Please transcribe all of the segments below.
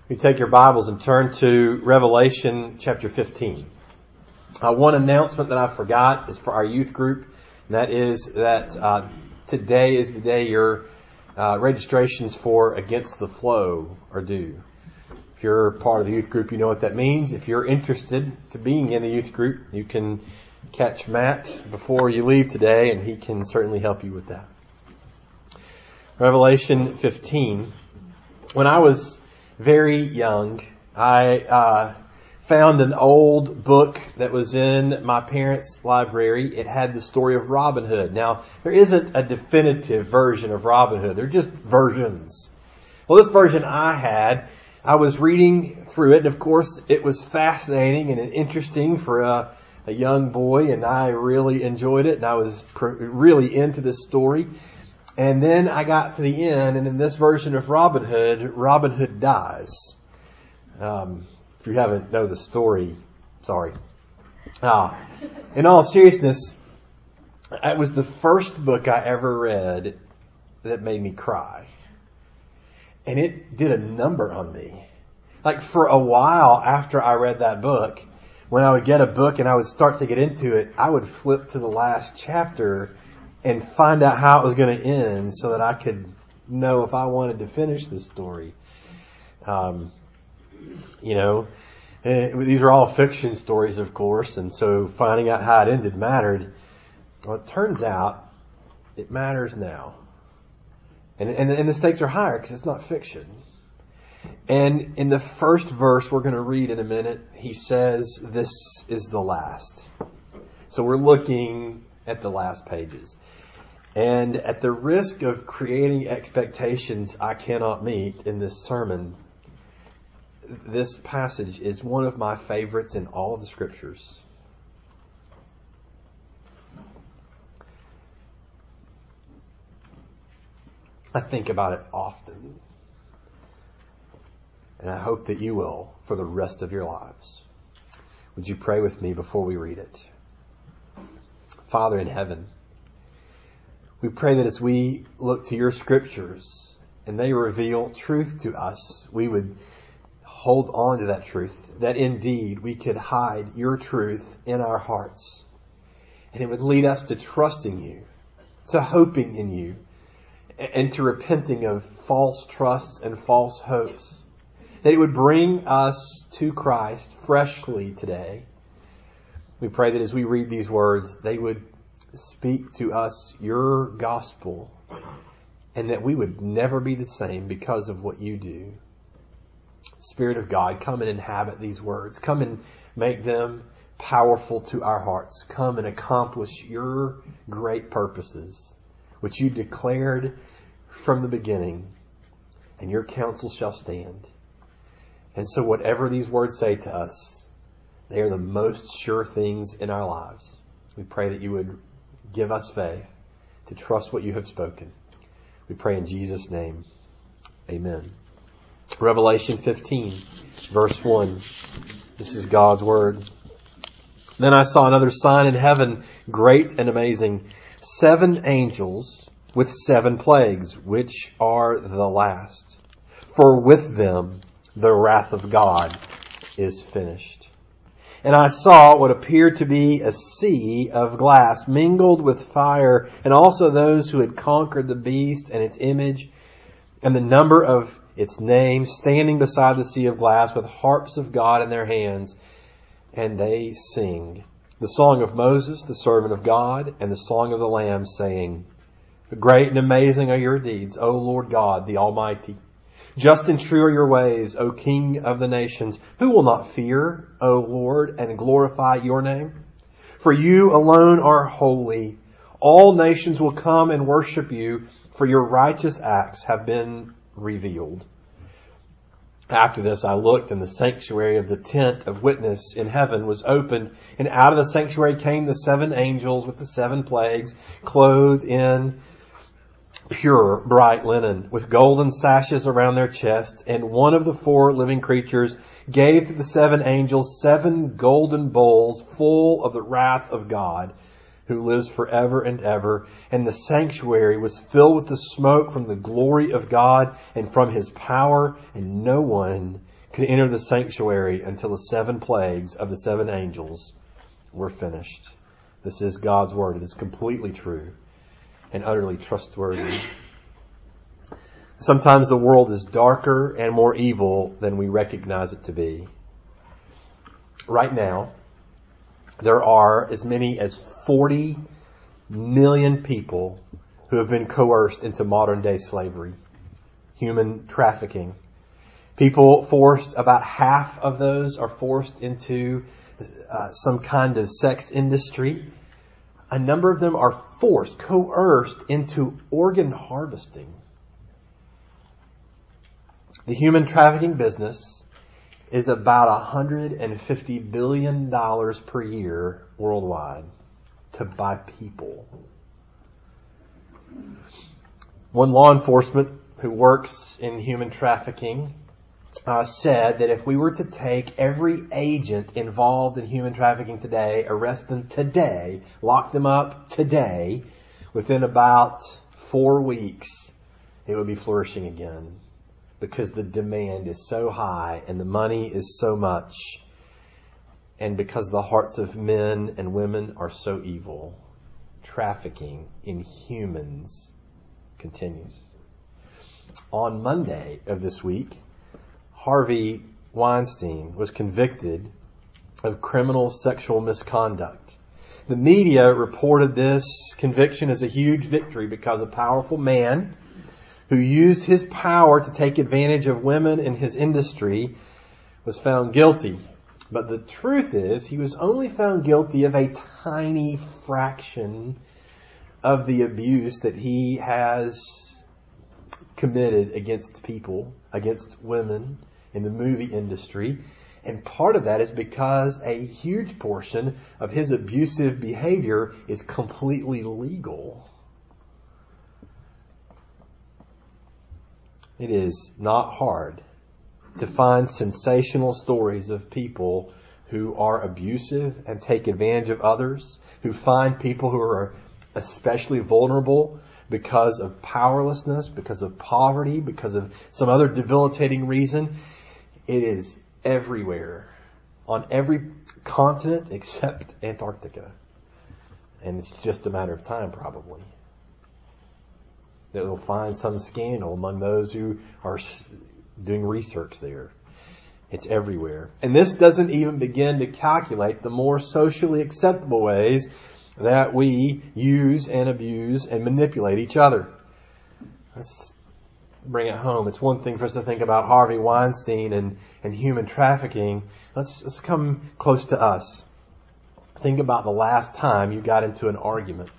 You take your Bibles and turn to Revelation chapter 15. One announcement that I forgot is for our youth group, and that is that today is the day your registrations for Against the Flow are due. If you're part of the youth group, you know what that means. If you're interested to being in the youth group, you can catch Matt before you leave today, and he can certainly help you with that. Revelation 15. When I was very young, I found an old book that was in my parents' library. It had the story of Robin Hood. Now, there isn't a definitive version of Robin Hood. They're just versions. Well, this version I had, I was reading through it, and of course, it was fascinating and interesting for a young boy, and I really enjoyed it, and I was really into this story. And then I got to the end, and in this version of Robin Hood dies. If you haven't know the story, sorry. In all seriousness, it was the first book I ever read that made me cry. And it did a number on me. Like for a while after I read that book, when I would get a book and I would start to get into it, I would flip to the last chapter and find out how it was going to end so that I could know if I wanted to finish the story. These are all fiction stories, of course, and so finding out how it ended mattered. Well, it turns out it matters now. And the stakes are higher because it's not fiction. And in the first verse we're going to read in a minute, he says, this is the last. So we're looking at the last pages. And at the risk of creating expectations I cannot meet in this sermon, this passage is one of my favorites in all of the scriptures. I think about it often. And I hope that you will for the rest of your lives. Would you pray with me before we read it? Father in heaven, we pray that as we look to your scriptures and they reveal truth to us, we would hold on to that truth, that indeed we could hide your truth in our hearts. And it would lead us to trusting you, to hoping in you, and to repenting of false trusts and false hopes. That it would bring us to Christ freshly today. We pray that as we read these words, they would speak to us your gospel, and that we would never be the same because of what you do. Spirit of God, come and inhabit these words. Come and make them powerful to our hearts. Come and accomplish your great purposes, which you declared from the beginning, and your counsel shall stand. And so whatever these words say to us, they are the most sure things in our lives. We pray that you would give us faith to trust what you have spoken. We pray in Jesus' name. Amen. Revelation 15, verse 1. This is God's word. Then I saw another sign in heaven, great and amazing. 7 angels with 7 plagues, which are the last. For with them the wrath of God is finished. And I saw what appeared to be a sea of glass mingled with fire, and also those who had conquered the beast and its image and the number of its name, standing beside the sea of glass with harps of God in their hands. And they sing the song of Moses, the servant of God, and the song of the Lamb, saying, Great and amazing are your deeds, O Lord God, the Almighty. Just and true are your ways, O King of the nations. Who will not fear, O Lord, and glorify your name? For you alone are holy. All nations will come and worship you, for your righteous acts have been revealed. After this I looked, and the sanctuary of the tent of witness in heaven was opened, and out of the sanctuary came the 7 angels with the 7 plagues, clothed in pure bright linen, with golden sashes around their chests. And one of the 4 living creatures gave to the 7 angels 7 golden bowls full of the wrath of God, who lives forever and ever. And the sanctuary was filled with the smoke from the glory of God and from his power, and no one could enter the sanctuary until the 7 plagues of the 7 angels were finished. This is God's word. It is completely true and utterly trustworthy. Sometimes the world is darker and more evil than we recognize it to be. Right now, there are as many as 40 million people who have been coerced into modern day slavery, human trafficking. People forced, about half of those are forced into some kind of sex industry. A number of them are forced, coerced into organ harvesting. The human trafficking business is about $150 billion per year worldwide to buy people. One law enforcement who works in human trafficking said that if we were to take every agent involved in human trafficking today, arrest them today, lock them up today, within about 4 weeks, it would be flourishing again. Because the demand is so high and the money is so much, and because the hearts of men and women are so evil, trafficking in humans continues. On Monday of this week, Harvey Weinstein was convicted of criminal sexual misconduct. The media reported this conviction as a huge victory because a powerful man who used his power to take advantage of women in his industry was found guilty. But the truth is, he was only found guilty of a tiny fraction of the abuse that he has committed against people, against women in the movie industry. And part of that is because a huge portion of his abusive behavior is completely legal. It is not hard to find sensational stories of people who are abusive and take advantage of others, who find people who are especially vulnerable because of powerlessness, because of poverty, because of some other debilitating reason. It is everywhere, on every continent except Antarctica. And it's just a matter of time, probably, that we'll find some scandal among those who are doing research there. It's everywhere. And this doesn't even begin to calculate the more socially acceptable ways that we use and abuse and manipulate each other. Let's bring it home. It's one thing for us to think about Harvey Weinstein and human trafficking. Let's come close to us. Think about the last time you got into an argument.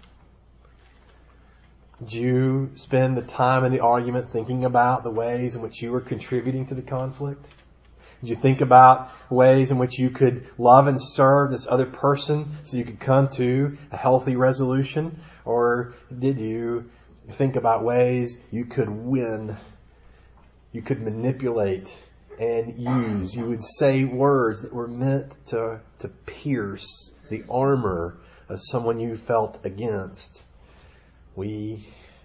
Did you spend the time in the argument thinking about the ways in which you were contributing to the conflict? Did you think about ways in which you could love and serve this other person so you could come to a healthy resolution? Or did you think about ways you could win, you could manipulate and use? You would say words that were meant to pierce the armor of someone you felt against. We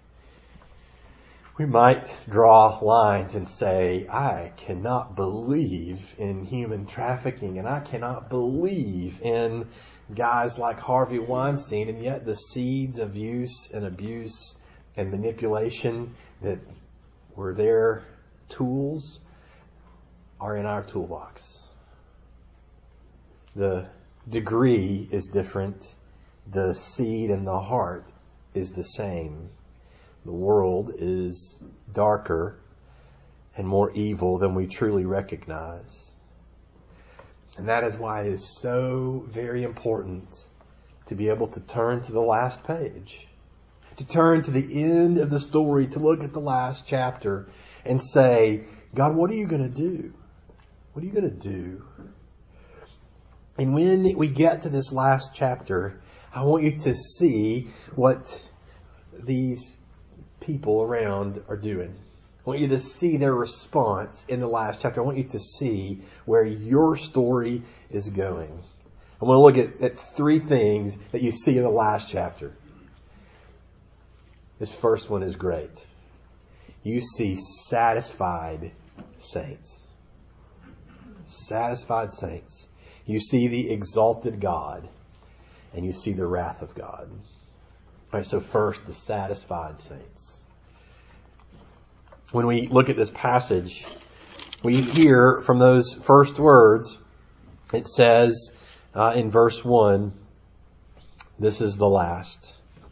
might draw lines and say, I cannot believe in human trafficking, and I cannot believe in guys like Harvey Weinstein, and yet the seeds of use and abuse and manipulation that were their tools are in our toolbox. The degree is different. The seed and the heart is the same. The world is darker and more evil than we truly recognize. And that is why it is so very important to be able to turn to the last page, to turn to the end of the story, to look at the last chapter and say, God, what are you going to do? What are you going to do? And when we get to this last chapter, I want you to see what these people around are doing. I want you to see their response in the last chapter. I want you to see where your story is going. I want to look at 3 things that you see in the last chapter. This first one is great. You see satisfied saints. satisfied saints. You see the exalted God, and you see the wrath of God. All right, so first, the satisfied saints. When we look at this passage, we hear from those first words, it says in verse 1, this is the last.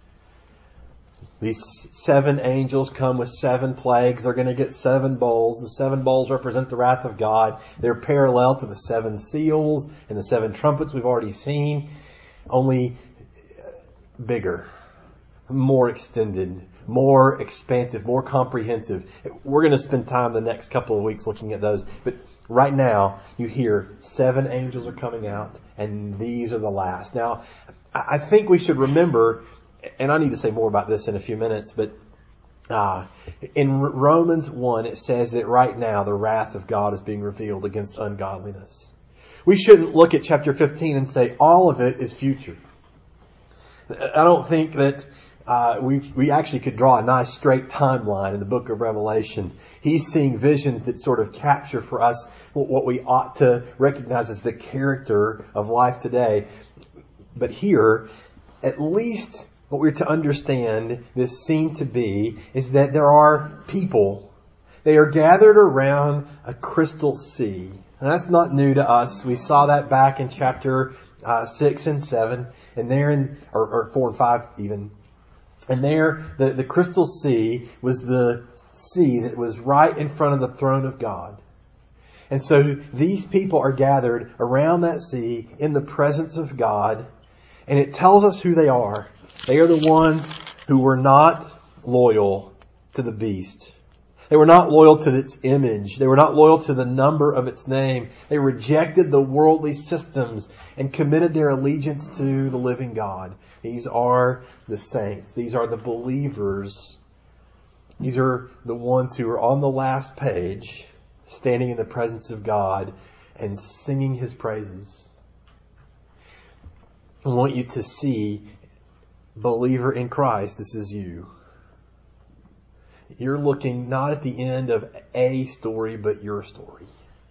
These 7 angels come with 7 plagues. They're going to get 7 bowls. The 7 bowls represent the wrath of God. They're parallel to the 7 seals and the 7 trumpets we've already seen, only bigger, more extended, more expansive, more comprehensive. We're going to spend time the next couple of weeks looking at those. But right now, you hear 7 angels are coming out, and these are the last. Now, I think we should remember, and I need to say more about this in a few minutes, but in Romans 1, it says that right now the wrath of God is being revealed against ungodliness. We shouldn't look at chapter 15 and say all of it is future. I don't think that we actually could draw a nice straight timeline in the book of Revelation. He's seeing visions that sort of capture for us what we ought to recognize as the character of life today. But here, at least what we're to understand this scene to be is that there are people. They are gathered around a crystal sea. And that's not new to us. We saw that back in chapter 6 and 7, and there or 4 and 5 even. And there, the crystal sea was the sea that was right in front of the throne of God. And so these people are gathered around that sea in the presence of God, and it tells us who they are. They are the ones who were not loyal to the beast. They were not loyal to its image. They were not loyal to the number of its name. They rejected the worldly systems and committed their allegiance to the living God. These are the saints. These are the believers. These are the ones who are on the last page, standing in the presence of God and singing His praises. I want you to see, believer in Christ, this is you. You're looking not at the end of a story, but your story.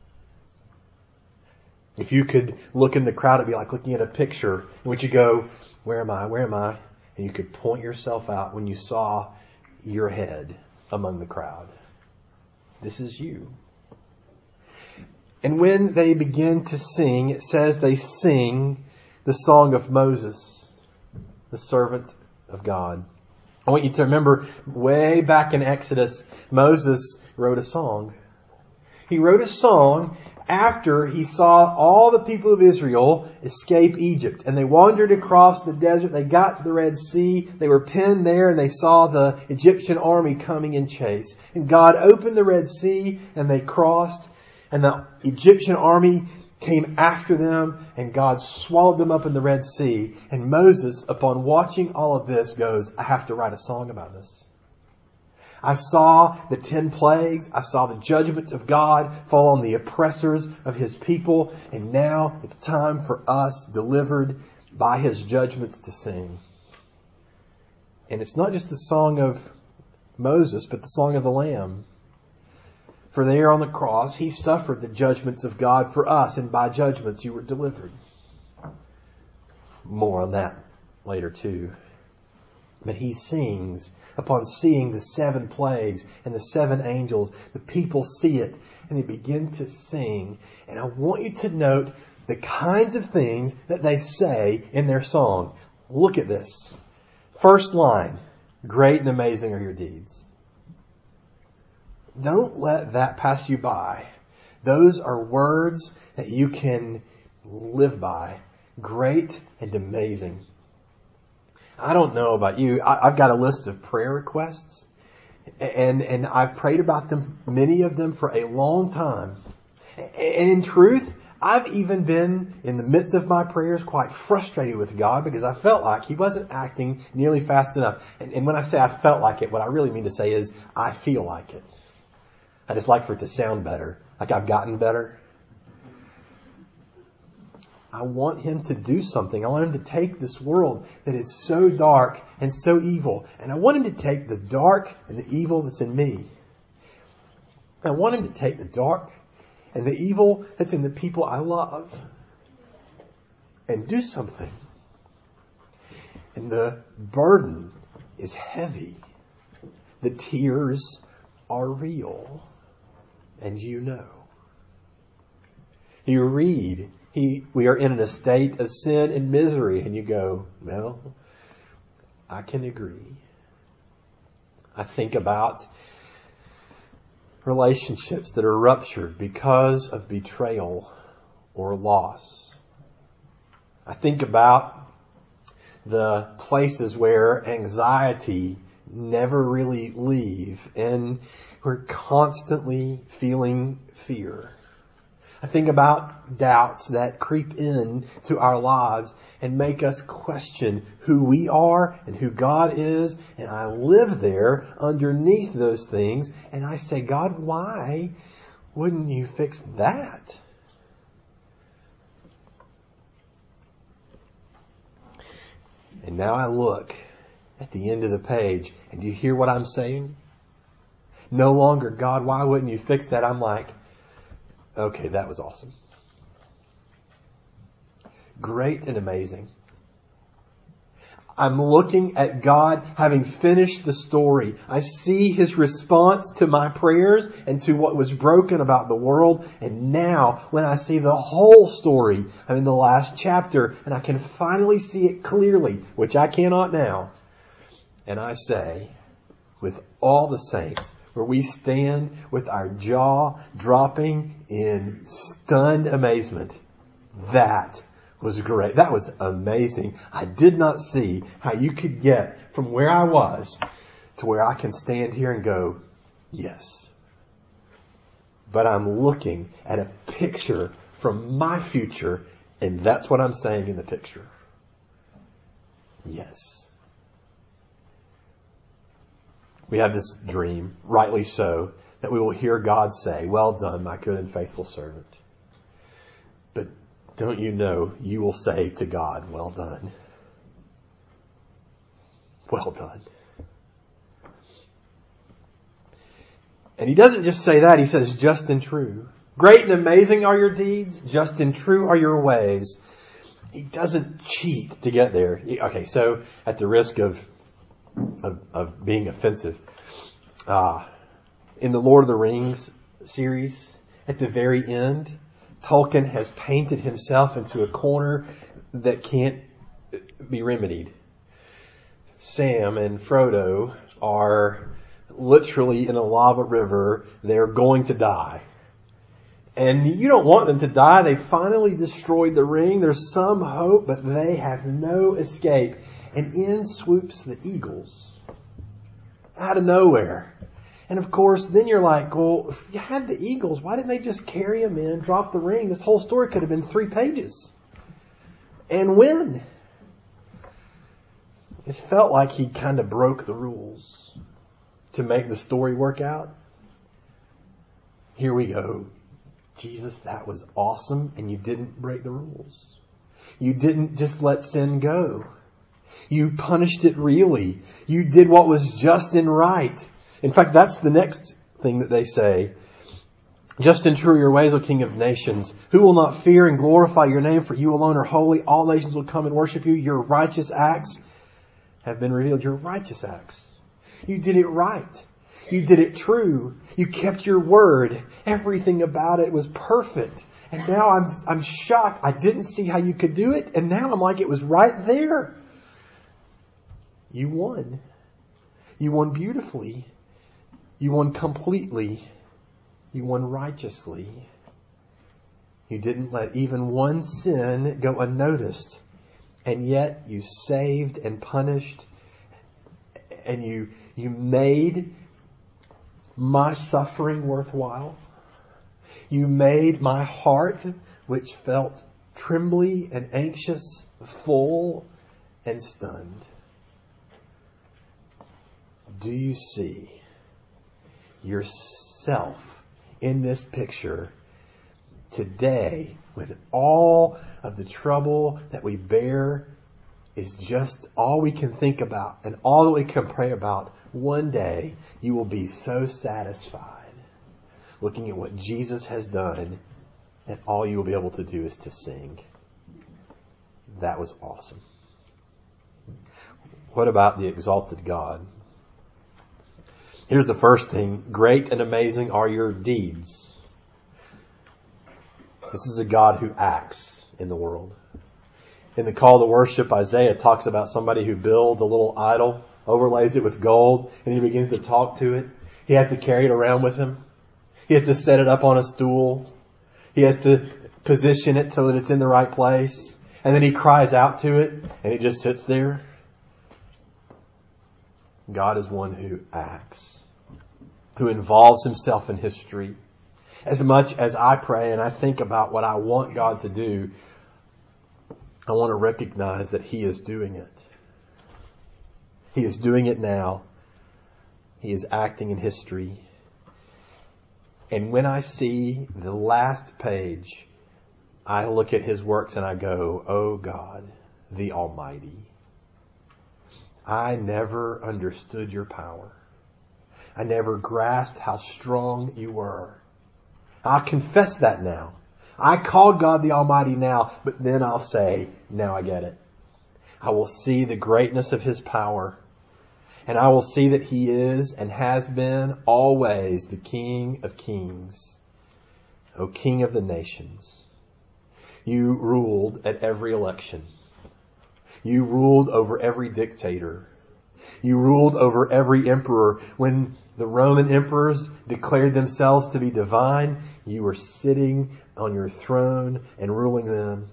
If you could look in the crowd, it'd be like looking at a picture in which you go, where am I? Where am I? And you could point yourself out when you saw your head among the crowd. This is you. And when they begin to sing, it says they sing the song of Moses, the servant of God. I want you to remember way back in Exodus, Moses wrote a song. He wrote a song after he saw all the people of Israel escape Egypt. And they wandered across the desert. They got to the Red Sea. They were penned there and they saw the Egyptian army coming in chase. And God opened the Red Sea and they crossed. And the Egyptian army came after them, and God swallowed them up in the Red Sea. And Moses, upon watching all of this, goes, I have to write a song about this. I saw the 10 plagues. I saw the judgment of God fall on the oppressors of His people. And now it's time for us, delivered by His judgments, to sing. And it's not just the song of Moses, but the song of the Lamb. For there on the cross, He suffered the judgments of God for us, and by judgments you were delivered. More on that later too. But He sings upon seeing the 7 plagues and the 7 angels. The people see it and they begin to sing. And I want you to note the kinds of things that they say in their song. Look at this. First line, great and amazing are your deeds. Don't let that pass you by. Those are words that you can live by. Great and amazing. I don't know about you. I've got a list of prayer requests. And I've prayed about them, many of them, for a long time. And in truth, I've even been, in the midst of my prayers, quite frustrated with God because I felt like He wasn't acting nearly fast enough. And when I say I felt like it, what I really mean to say is I feel like it. I just like for it to sound better, like I've gotten better. I want Him to do something. I want Him to take this world that is so dark and so evil, and I want Him to take the dark and the evil that's in me. I want Him to take the dark and the evil that's in the people I love and do something. And the burden is heavy. The tears are real. And you know. You read, we are in a state of sin and misery, and you go, well, I can agree. I think about relationships that are ruptured because of betrayal or loss. I think about the places where anxiety never really leave and we're constantly feeling fear. I think about doubts that creep in to our lives and make us question who we are and who God is. And I live there underneath those things. And I say, God, why wouldn't you fix that? And now I look at the end of the page, and do you hear what I'm saying? No longer, God, why wouldn't you fix that? I'm like, okay, that was awesome. Great and amazing. I'm looking at God having finished the story. I see His response to my prayers and to what was broken about the world. And now, when I see the whole story, I'm in the last chapter and I can finally see it clearly, which I cannot now. And I say, with all the saints, where we stand with our jaw dropping in stunned amazement, that was great. That was amazing. I did not see how you could get from where I was to where I can stand here and go, yes. But I'm looking at a picture from my future, and that's what I'm saying in the picture. Yes. We have this dream, rightly so, that we will hear God say, well done, my good and faithful servant. But don't you know, you will say to God, well done. Well done. And He doesn't just say that, He says just and true. Great and amazing are your deeds, just and true are your ways. He doesn't cheat to get there. Okay, so at the risk of being offensive, in the Lord of the Rings series, at the very end, Tolkien has painted himself into a corner that can't be remedied. Sam and Frodo are literally in a lava river. They're going to die. And you don't want them to die. They finally destroyed the ring. There's some hope, but they have no escape. And in swoops the eagles out of nowhere. And of course, then you're like, well, if you had the eagles, why didn't they just carry him in, drop the ring? This whole story could have been 3 pages. And win. It felt like he kind of broke the rules to make the story work out. Here we go. Jesus, that was awesome, and you didn't break the rules. You didn't just let sin go. You punished it really. You did what was just and right. In fact, that's the next thing that they say. Just and true are your ways, O King of nations. Who will not fear and glorify your name? For you alone are holy. All nations will come and worship you. Your righteous acts have been revealed. Your righteous acts. You did it right. You did it true. You kept your word. Everything about it was perfect. And now I'm shocked. I didn't see how you could do it. And now I'm like, it was right there. You won. You won beautifully. You won completely. You won righteously. You didn't let even one sin go unnoticed. And yet you saved and punished. And you made my suffering worthwhile. You made my heart, which felt trembly and anxious, full and stunned. Do you see yourself in this picture today, when all of the trouble that we bear is just all we can think about and all that we can pray about? One day you will be so satisfied looking at what Jesus has done, and all you will be able to do is to sing. That was awesome. What about the exalted God? Here's the first thing. Great and amazing are your deeds. This is a God who acts in the world. In the call to worship, Isaiah talks about somebody who builds a little idol, overlays it with gold, and he begins to talk to it. He has to carry it around with him. He has to set it up on a stool. He has to position it so that it's in the right place. And then he cries out to it, and it just sits there. God is one who acts, who involves himself in history. As much as I pray and I think about what I want God to do, I want to recognize that he is doing it. He is doing it now. He is acting in history. And when I see the last page, I look at his works and I go, oh God, the Almighty. I never understood your power. I never grasped how strong you were. I confess that now. I call God the Almighty now, but then I'll say, now I get it. I will see the greatness of his power, and I will see that he is and has been always the King of Kings, O King of the nations. You ruled at every election. You ruled over every dictator. You ruled over every emperor. When the Roman emperors declared themselves to be divine, you were sitting on your throne and ruling them.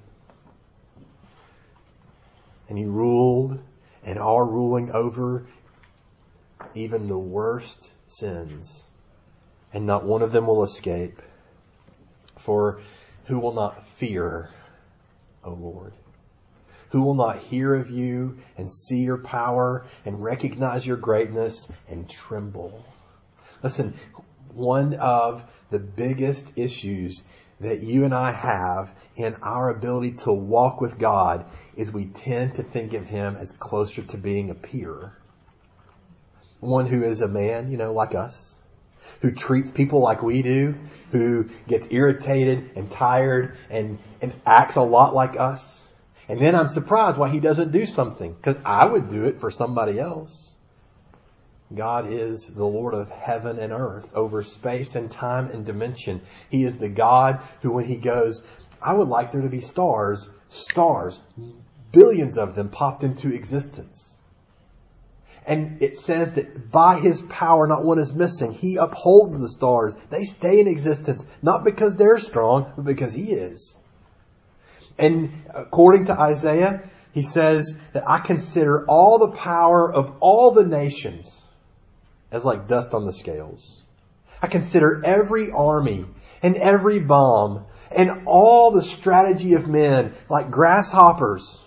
And you ruled and are ruling over even the worst sins. And not one of them will escape. For who will not fear, O Lord? Who will not hear of you and see your power and recognize your greatness and tremble? Listen, one of the biggest issues that you and I have in our ability to walk with God is we tend to think of him as closer to being a peer. One who is a man, like us, who treats people like we do, who gets irritated and tired and acts a lot like us. And then I'm surprised why he doesn't do something, because I would do it for somebody else. God is the Lord of heaven and earth, over space and time and dimension. He is the God who, when he goes, I would like there to be stars, billions of them popped into existence. And it says that by his power, not one is missing. He upholds the stars. They stay in existence, not because they're strong, but because he is. And according to Isaiah, he says that I consider all the power of all the nations as like dust on the scales. I consider every army and every bomb and all the strategy of men like grasshoppers.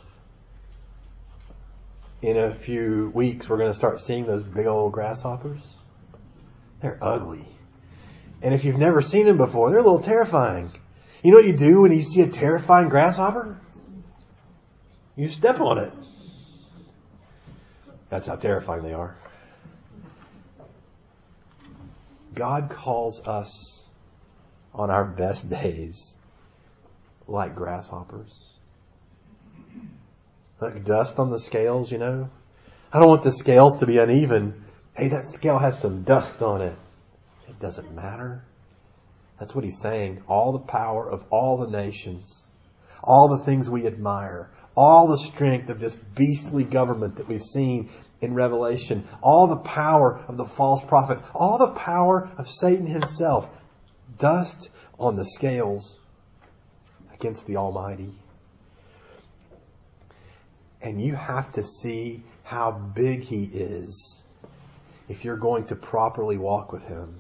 In a few weeks, we're going to start seeing those big old grasshoppers. They're ugly. And if you've never seen them before, they're a little terrifying. You know what you do when you see a terrifying grasshopper? You step on it. That's how terrifying they are. God calls us on our best days like grasshoppers. Like dust on the scales, I don't want the scales to be uneven. Hey, that scale has some dust on it. It doesn't matter. That's what he's saying. All the power of all the nations, all the things we admire, all the strength of this beastly government that we've seen in Revelation, all the power of the false prophet, all the power of Satan himself, dust on the scales against the Almighty. And you have to see how big he is if you're going to properly walk with him.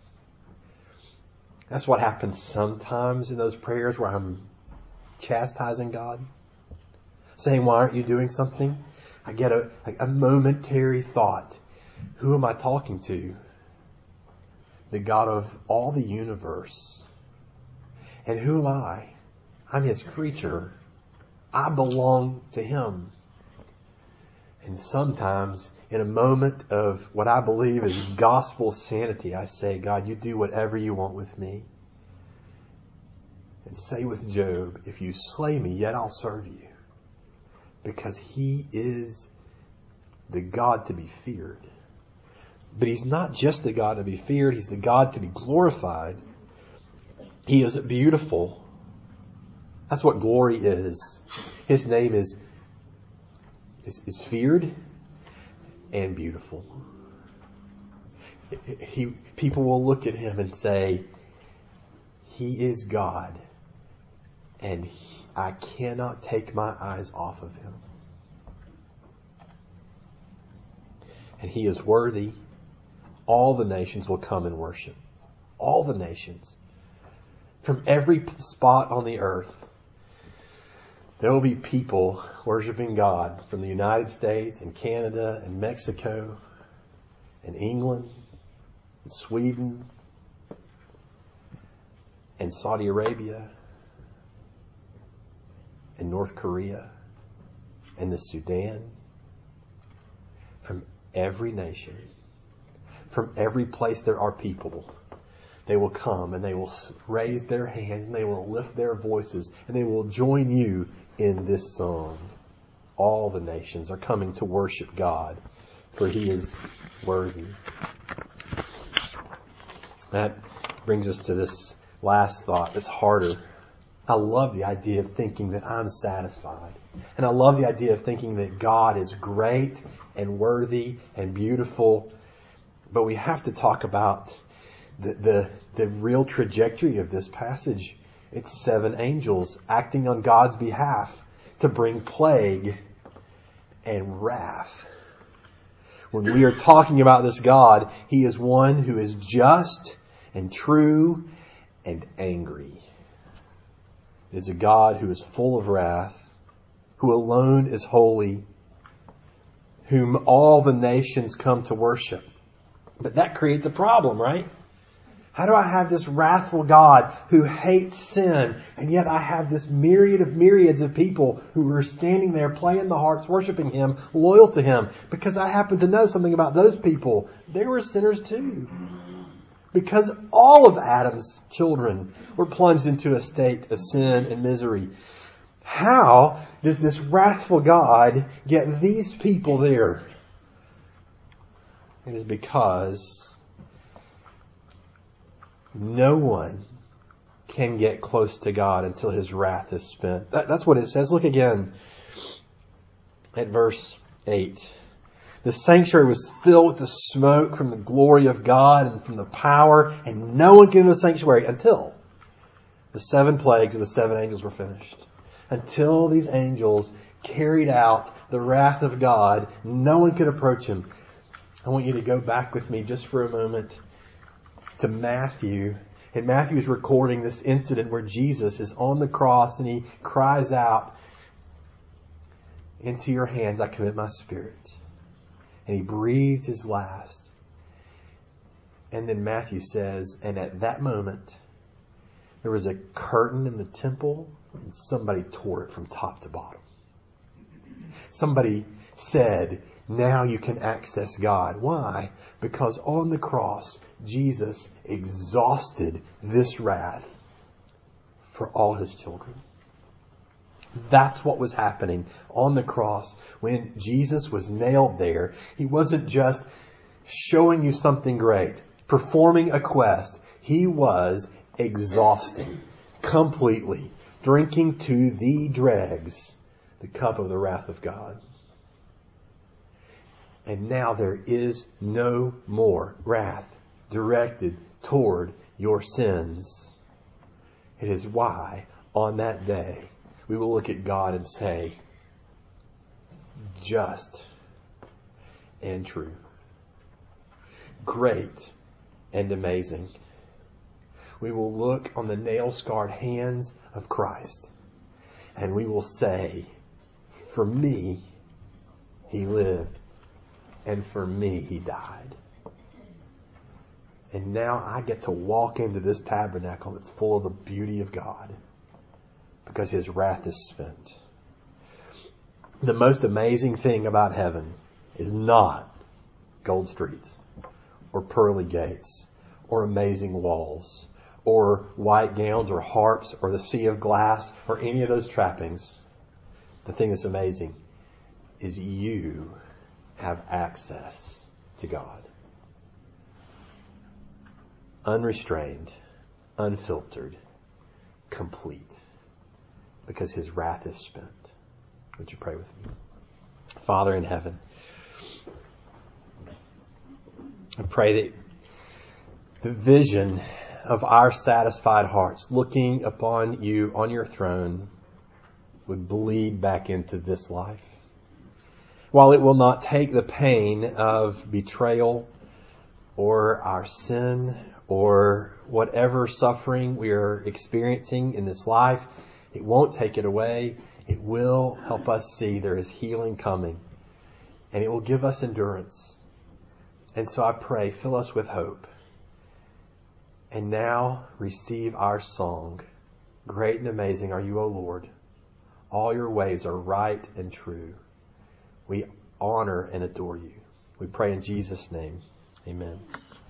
That's what happens sometimes in those prayers where I'm chastising God, saying, why aren't you doing something? I get a momentary thought. Who am I talking to? The God of all the universe. And who am I? I'm his creature. I belong to him. And sometimes in a moment of what I believe is gospel sanity, I say, God, you do whatever you want with me. And say with Job, if you slay me, yet I'll serve you. Because he is the God to be feared. But he's not just the God to be feared, he's the God to be glorified. He is beautiful. That's what glory is. His name is feared and beautiful. People will look at him and say, he is God, and I cannot take my eyes off of him. And he is worthy. All the nations will come and worship. All the nations. From every spot on the earth, there will be people worshiping God from the United States and Canada and Mexico and England and Sweden and Saudi Arabia and North Korea and the Sudan. From every nation, from every place there are people, they will come and they will raise their hands and they will lift their voices and they will join you in this song. All the nations are coming to worship God, for he is worthy. That brings us to this last thought that's harder. I love the idea of thinking that I'm satisfied. And I love the idea of thinking that God is great and worthy and beautiful. But we have to talk about the real trajectory of this passage. It's 7 angels acting on God's behalf to bring plague and wrath. When we are talking about this God, he is one who is just and true and angry. It is a God who is full of wrath, who alone is holy, whom all the nations come to worship. But that creates a problem, right? How do I have this wrathful God who hates sin, and yet I have this myriads of people who are standing there playing the harps, worshiping him, loyal to him? Because I happen to know something about those people. They were sinners too. Because all of Adam's children were plunged into a state of sin and misery. How does this wrathful God get these people there? It is because no one can get close to God until his wrath is spent. That's what it says. Look again at verse 8. The sanctuary was filled with the smoke from the glory of God and from the power, and no one came into the sanctuary until the 7 plagues of the 7 angels were finished. Until these angels carried out the wrath of God, no one could approach him. I want you to go back with me just for a moment to Matthew. And Matthew is recording this incident where Jesus is on the cross and he cries out, "Into your hands I commit my spirit." And he breathed his last. And then Matthew says, and at that moment, there was a curtain in the temple and somebody tore it from top to bottom. Somebody said, now you can access God. Why? Because on the cross, Jesus exhausted this wrath for all his children. That's what was happening on the cross. When Jesus was nailed there, he wasn't just showing you something great, performing a quest. He was exhausting completely, drinking to the dregs the cup of the wrath of God. And now there is no more wrath directed toward your sins. It is why on that day we will look at God and say, just and true, great and amazing. We will look on the nail-scarred hands of Christ and we will say, for me, he lived. And for me, he died. And now I get to walk into this tabernacle that's full of the beauty of God because his wrath is spent. The most amazing thing about heaven is not gold streets or pearly gates or amazing walls or white gowns or harps or the sea of glass or any of those trappings. The thing that's amazing is you have access to God. Unrestrained, unfiltered, complete, because His wrath is spent. Would you pray with me? Father in heaven, I pray that the vision of our satisfied hearts looking upon you on your throne would bleed back into this life. While it will not take the pain of betrayal or our sin or whatever suffering we are experiencing in this life, it won't take it away. It will help us see there is healing coming, and it will give us endurance. And so I pray, fill us with hope. And now receive our song. Great and amazing are you, O Lord. All your ways are right and true. We honor and adore you. We pray in Jesus' name. Amen.